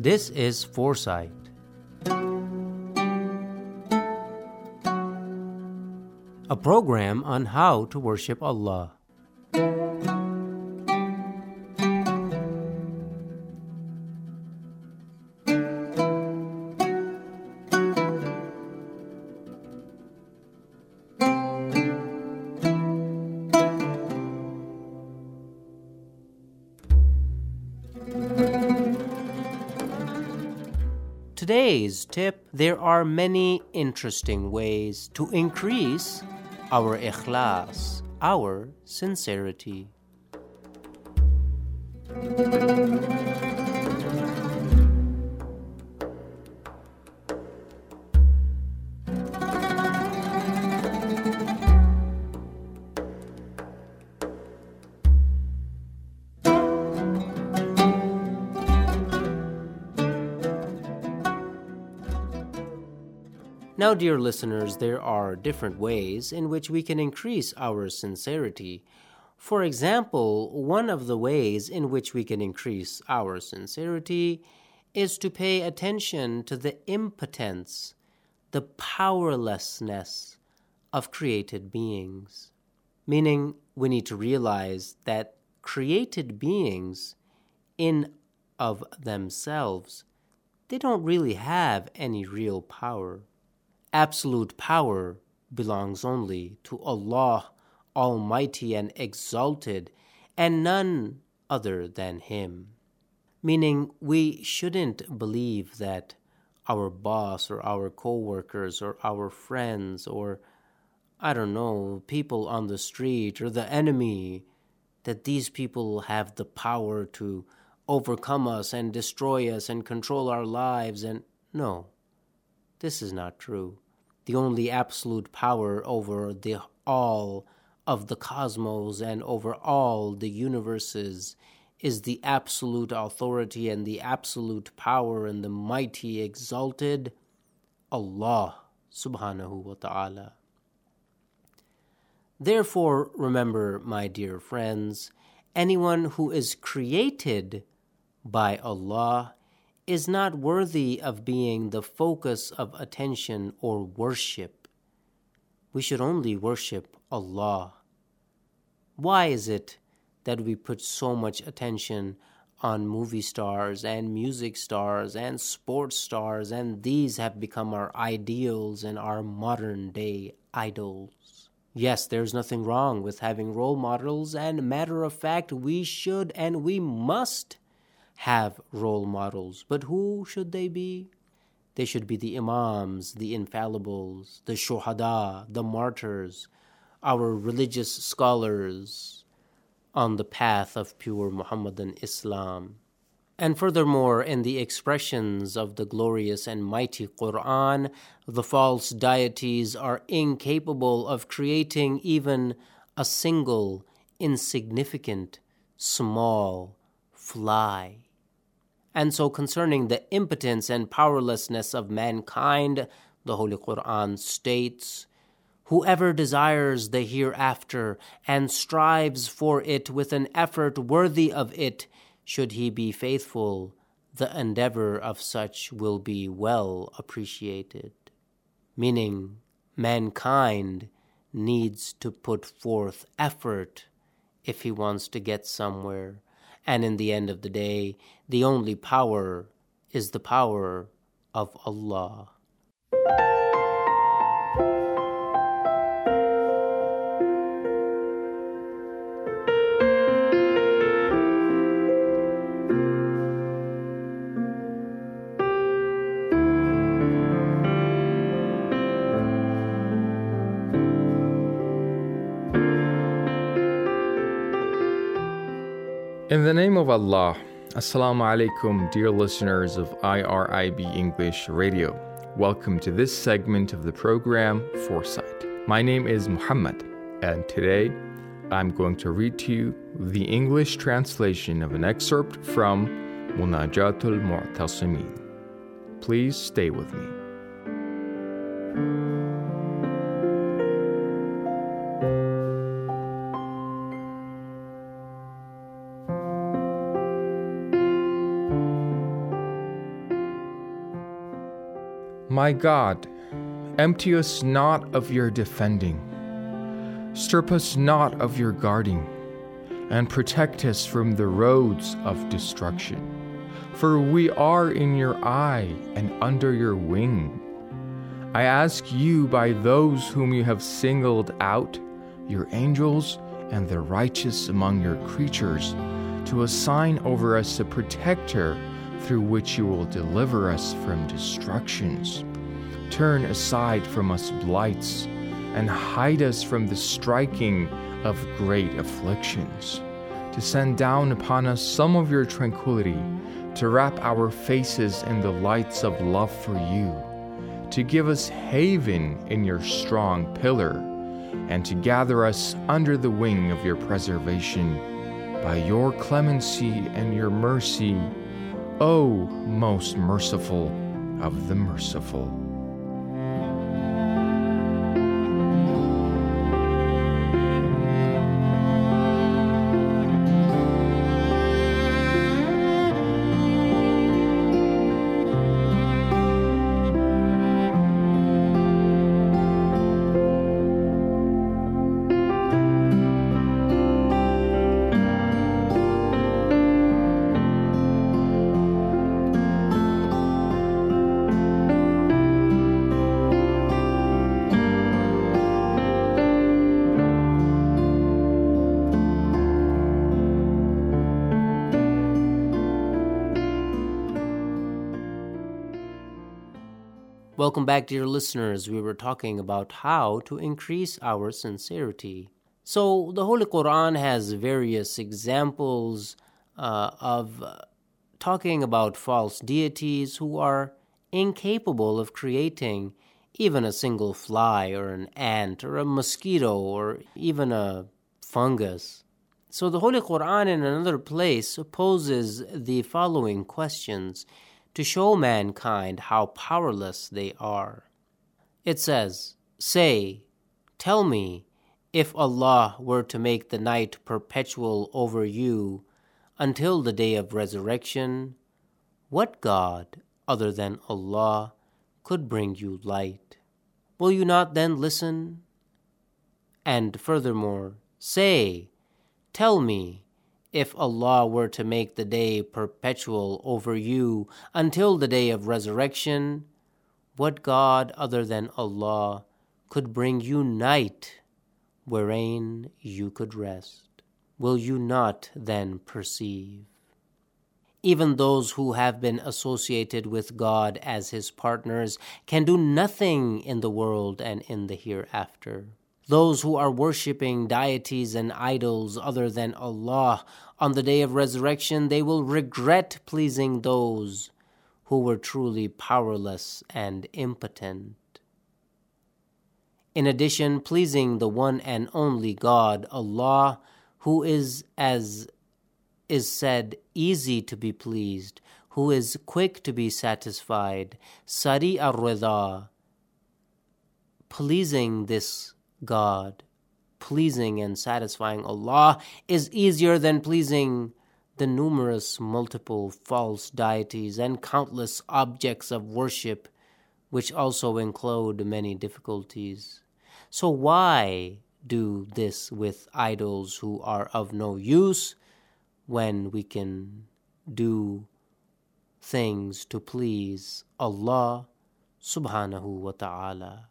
This is Foresight. A program on how to worship Allah. Today's tip: there are many interesting ways to increase our ikhlas, our sincerity. Now, dear listeners, there are different ways in which we can increase our sincerity. For example, one of the ways in which we can increase our sincerity is to pay attention to the impotence, the powerlessness of created beings. Meaning, we need to realize that created beings, in of themselves, they don't really have any real power. Absolute power belongs only to Allah, Almighty and Exalted, and none other than Him. Meaning, we shouldn't believe that our boss or our co-workers or our friends or, people on the street or the enemy, that these people have the power to overcome us and destroy us and control our lives. And no, this is not true. The only absolute power over the all of the cosmos and over all the universes is the absolute authority and the absolute power and the mighty exalted Allah subhanahu wa ta'ala. Therefore, remember, my dear friends, anyone who is created by Allah is not worthy of being the focus of attention or worship. We should only worship Allah. Why is it that we put so much attention on movie stars and music stars and sports stars, and these have become our ideals and our modern day idols? Yes, there's nothing wrong with having role models, and matter of fact, we should and we must have role models. But who should they be? They should be the imams, the infallibles, the shuhada, the martyrs, our religious scholars on the path of pure Muhammadan Islam. And furthermore, in the expressions of the glorious and mighty Quran, the false deities are incapable of creating even a single insignificant, small fly. And so concerning the impotence and powerlessness of mankind, the Holy Quran states, "Whoever desires the hereafter and strives for it with an effort worthy of it, should he be faithful, the endeavor of such will be well appreciated." Meaning, mankind needs to put forth effort if he wants to get somewhere. And in the end of the day, the only power is the power of Allah. In the name of Allah, Assalamu alaikum, dear listeners of IRIB English Radio. Welcome to this segment of the program, Foresight. My name is Muhammad, and today I'm going to read to you the English translation of an excerpt from Munajatul Mu'tasimin. Please stay with me. My God, empty us not of your defending. Strip us not of your guarding, and protect us from the roads of destruction. For we are in your eye and under your wing. I ask you by those whom you have singled out, your angels and the righteous among your creatures, to assign over us a protector through which you will deliver us from destructions. Turn aside from us blights, and hide us from the striking of great afflictions, to send down upon us some of your tranquility, to wrap our faces in the lights of love for you, to give us haven in your strong pillar, and to gather us under the wing of your preservation. By your clemency and your mercy, O most merciful of the merciful. Welcome back, dear listeners. We were talking about how to increase our sincerity. So the Holy Quran has various examples of talking about false deities who are incapable of creating even a single fly or an ant or a mosquito or even a fungus. So the Holy Quran in another place poses the following questions to show mankind how powerless they are. It says, "Say, tell me, if Allah were to make the night perpetual over you until the day of resurrection, what God other than Allah could bring you light? Will you not then listen? And furthermore, say, tell me, if Allah were to make the day perpetual over you until the day of resurrection, what God other than Allah could bring you night wherein you could rest? Will you not then perceive?" Even those who have been associated with God as His partners can do nothing in the world and in the hereafter. Those who are worshipping deities and idols other than Allah, on the day of resurrection, they will regret pleasing those who were truly powerless and impotent. In addition, pleasing the one and only God, Allah, who is, as is said, easy to be pleased, who is quick to be satisfied, Sari ar-Rida, pleasing this God, pleasing and satisfying Allah is easier than pleasing the numerous multiple false deities and countless objects of worship, which also include many difficulties. So why do this with idols who are of no use when we can do things to please Allah subhanahu wa ta'ala?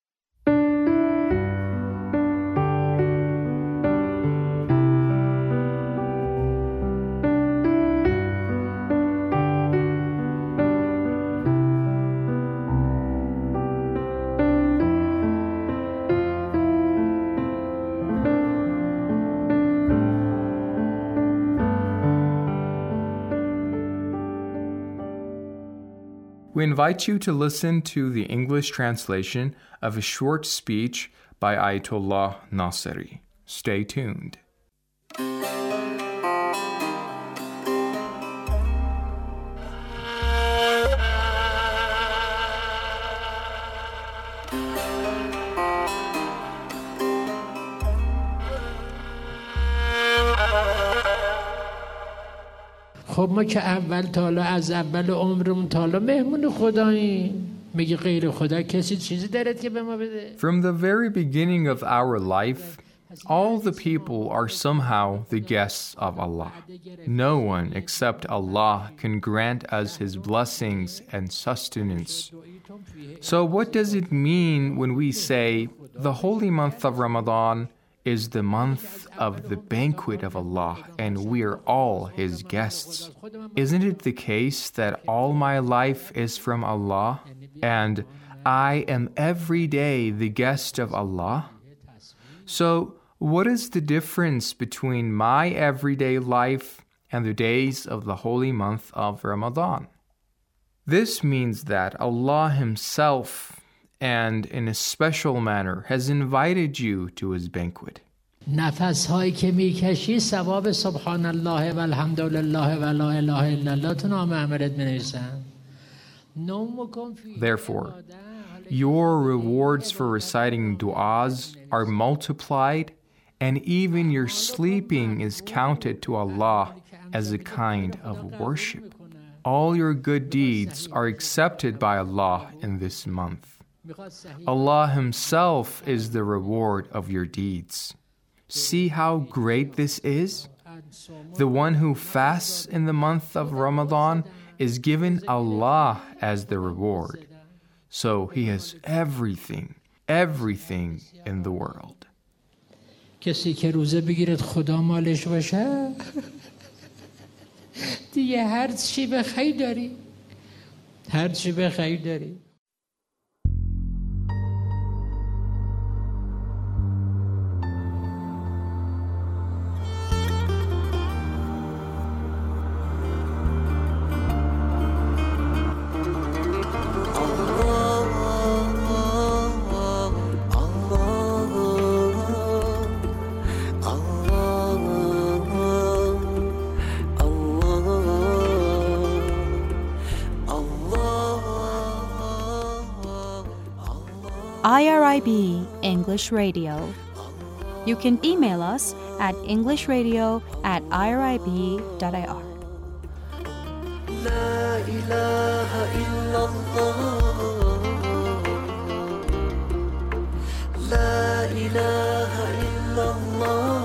We invite you to listen to the English translation of a short speech by Ayatollah Nasiri. Stay tuned. خب ما که اول تا حالا از اول عمرمون تا حالا مهمون خداییم. میگه غیر خدا کسی چیزی دارد که به ما بده؟ From the very beginning of our life, all the people are somehow the guests of Allah. No one except Allah can grant us His blessings and sustenance. So what does it mean when we say the holy month of Ramadan is the month of the banquet of Allah and we are all His guests? Isn't it the case that all my life is from Allah and I am every day the guest of Allah? So what is the difference between my everyday life and the days of the holy month of Ramadan? This means that Allah Himself, and in a special manner, has invited you to His banquet. نفس هایی که میکشی ثواب سبحان الله و الحمدلله و لا اله الا الله تو نام عملت بنویسن. Therefore, your rewards for reciting du'as are multiplied, and even your sleeping is counted to Allah as a kind of worship. All your good deeds are accepted by Allah in this month. Allah Himself is the reward of your deeds. See how great this is? The one who fasts in the month of Ramadan is given Allah as the reward. So he has everything in the world. کسی که روزه بگیرد خدا مالش باشه دیگه هر چی بخیر داری. IRIB English Radio. You can email us at englishradio@irib.ir. La ilaha illallah. La ilaha illallah.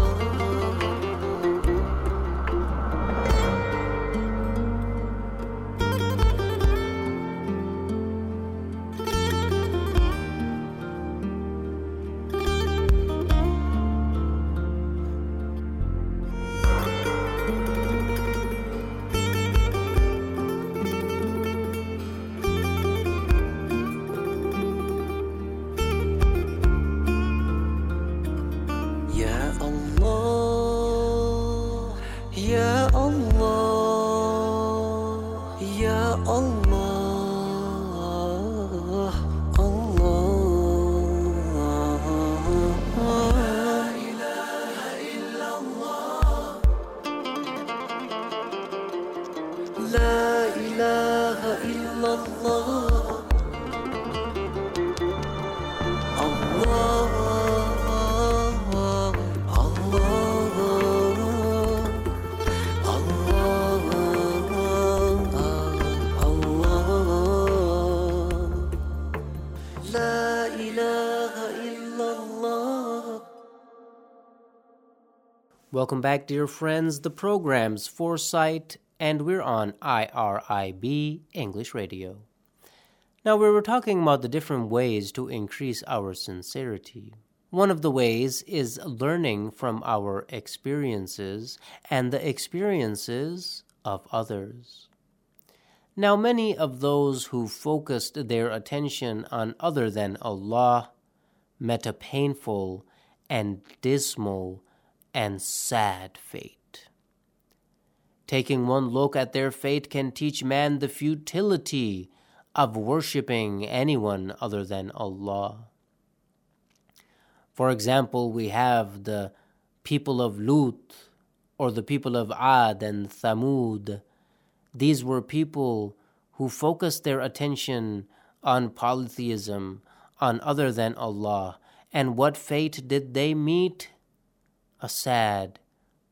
Welcome back, dear friends. The program's Foresight, and we're on IRIB English Radio. Now, we were talking about the different ways to increase our sincerity. One of the ways is learning from our experiences and the experiences of others. Now, many of those who focused their attention on other than Allah met a painful and dismal and sad fate. Taking one look at their fate can teach man the futility of worshipping anyone other than Allah. For example, we have the people of Lut, or the people of Ad and Thamud. These were people who focused their attention on polytheism, on other than Allah. And what fate did they meet? A sad,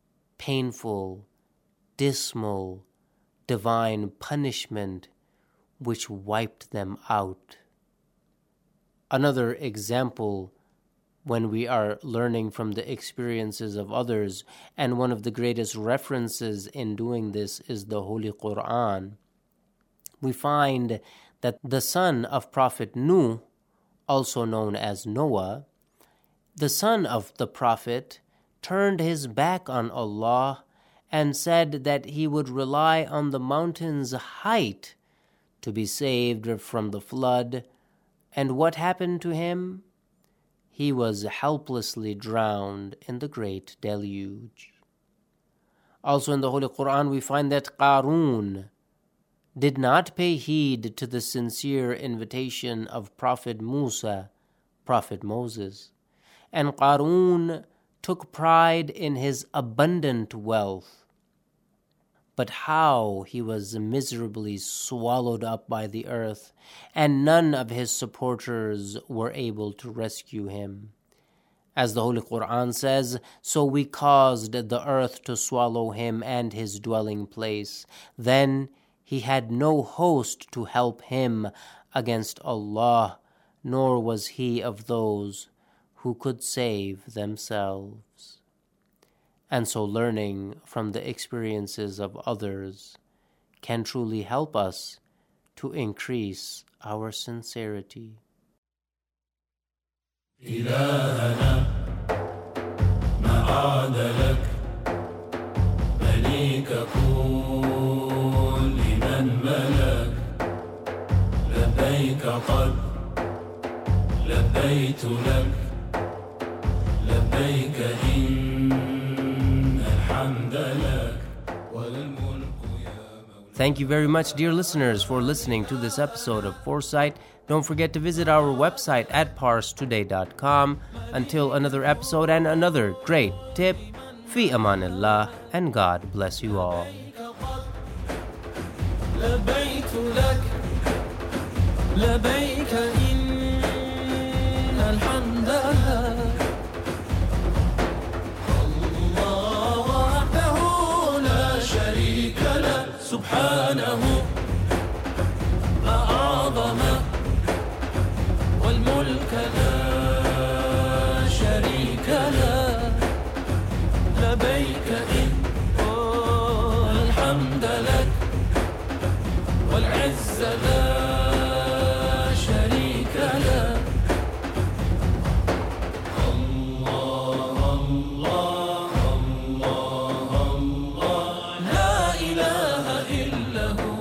painful, dismal, divine punishment which wiped them out. Another example, when we are learning from the experiences of others, and one of the greatest references in doing this is the Holy Quran, we find that the son of Prophet Nuh, also known as Noah, the son of the Prophet, turned his back on Allah and said that he would rely on the mountain's height to be saved from the flood. And what happened to him? He was helplessly drowned in the great deluge. Also in the Holy Quran, we find that Qarun did not pay heed to the sincere invitation of Prophet Musa, Prophet Moses. And Qarun took pride in his abundant wealth. But how he was miserably swallowed up by the earth, and none of his supporters were able to rescue him. As the Holy Quran says, so we caused the earth to swallow him and his dwelling place. Then he had no host to help him against Allah, nor was he of those who could save themselves. And so learning from the experiences of others can truly help us to increase our sincerity. إلهنا ما عاد لك مليك كل من ملك لبيك قد لبيت لك لبيك إن الحمد لك والملك يا مولاي. Thank you very much, dear listeners, for listening to this episode of Foresight. Don't forget to visit our website at parstoday.com. Until another episode and another great tip, fi amanillah, and God bless you all. لبيت لك لبيك إن الحمد لك الله وحده لا شريك له سبحانه ما أعظم والملك لا شريك له لبيك إن الحمد لك والعز لا شريك له الله الله الله الله لا إله إلا هو